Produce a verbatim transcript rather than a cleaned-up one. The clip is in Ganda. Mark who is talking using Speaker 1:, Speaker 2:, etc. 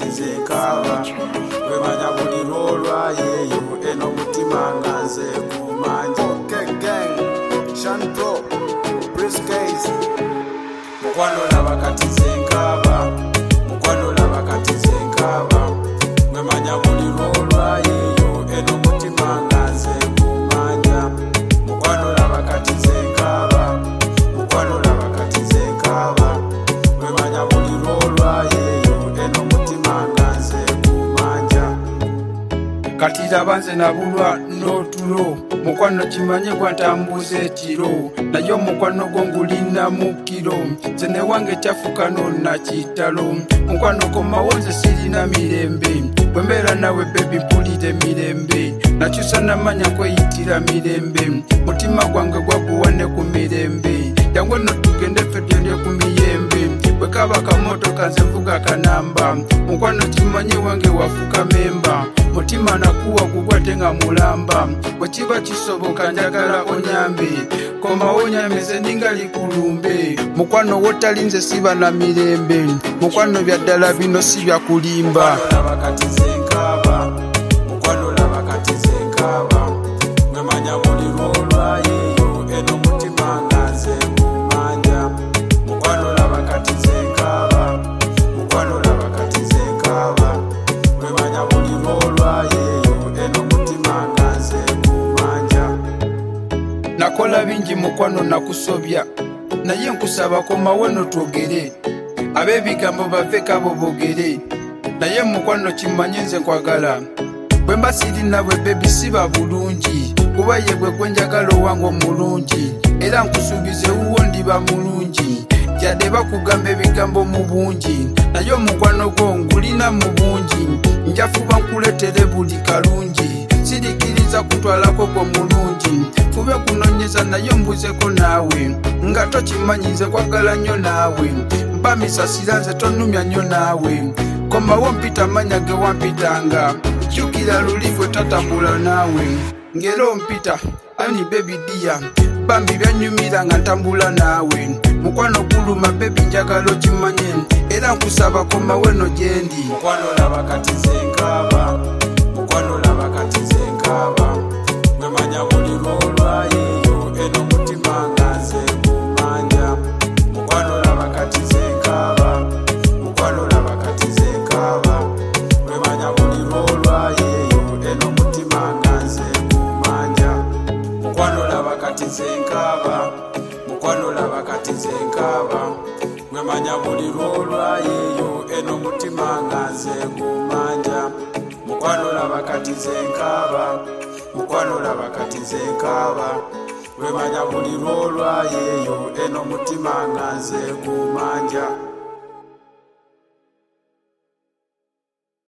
Speaker 1: nze nkaba wemanya buli lwolwayeyo eno mutima nga nze kumanja.
Speaker 2: Okay gang, Sean Pro, Briskase.
Speaker 1: Mukwano laba kati nze nkaba, mukwano laba kati nze nkaba wemanya buli lwolwayeyo eno mutima nga nze kumanja. Mukwano laba kati nze nkaba, mukwano laba kati nze nkaba wemanya buli lwolwayeyo eno mutima nga nze kumanja.
Speaker 3: Kati laba nze nabulwa n'otulo mukwano kimanye gwantambuza ekiro naye omukwano gwo ngulina mu kiro nze ne wange kyafuka nonna kitalo mukwano komawo nze sirina mirembe bwe mbeera nawe bebi mpulire mirembe nakyusa namanya kweyitira mirembe mutima gwange gwaguwane ku mirembe yangu eno tugende ffe tyendye ku miyembe bwe kaba kamotoka nze vuga kanamba mukwano kimanye wange wafuka memba mutima nakuwa gugwate nga mulamba bwe kiba kisoboka njagala onyambe komawo onyambeze ningali kulumbe mukwano wotalinze siba na mirembe mukwano byaddala bino si byakulimba.
Speaker 1: Mukwano laba kati nze nkaba, mukwano laba kati nze nkaba wemanya buli lwolwayeyo eno mutima nga nze kumanja. Mukwano laba kati nze nkaba, mukwano laba kati nze nkaba wemanya buli lwolwayeyo eno mutima nga nze kumanja.
Speaker 3: Nakola bingi mukwano nakusobya naye nkusaba komawo no twogere ab'ebigambo bave kabo bogere naye mukwano kimanye nze nkwagala bwe mba sirina bwe bebi siba bulungi kuba ye gwe gwenjagala owange omulungi era nkusuubize wuwo ndiba mulungi yadde bakugamba ebigambo mu bungi naye omukwano gwo ngulina mu bungi njafuba nkuletere buli kalungi sirikiriza kutwalako gwo mulungi fube kunonyeza naye mbuzeko naawe nga tokimanyi nze kwagala nnyo naawe mba misasira nze tonumya nnyo naawe komawo mpita manya ge wampitanga jjukira luli gwe tatambula naawe ngera ompita ani bebi dia bambi byanyumira nga ntambula naawe mukwano guluma bebi njagala okimanye era nkusaba komawo eno gyendi.
Speaker 1: Mukwano laba kati nze nkaba, mukwano laba kati nze nkaba wemanya buli lwolwayeyo eno mutima nga nze kumanja. Mukwano laba kati nze nkaba, mukwano laba kati nze nkaba wemanya buli lwolwayeyo eno mutima nga nze kumanja. Mukwano laba kati nze nkaba, mukwano laba kati nze nkaba wemanya buli lwolwayeyo eno mutima nga nze kumanja. Mukwano laba kati nze nkaba, mukwano laba kati nze nkaba wemanya buli lwolwayeyo eno mutima nga nze kumanja.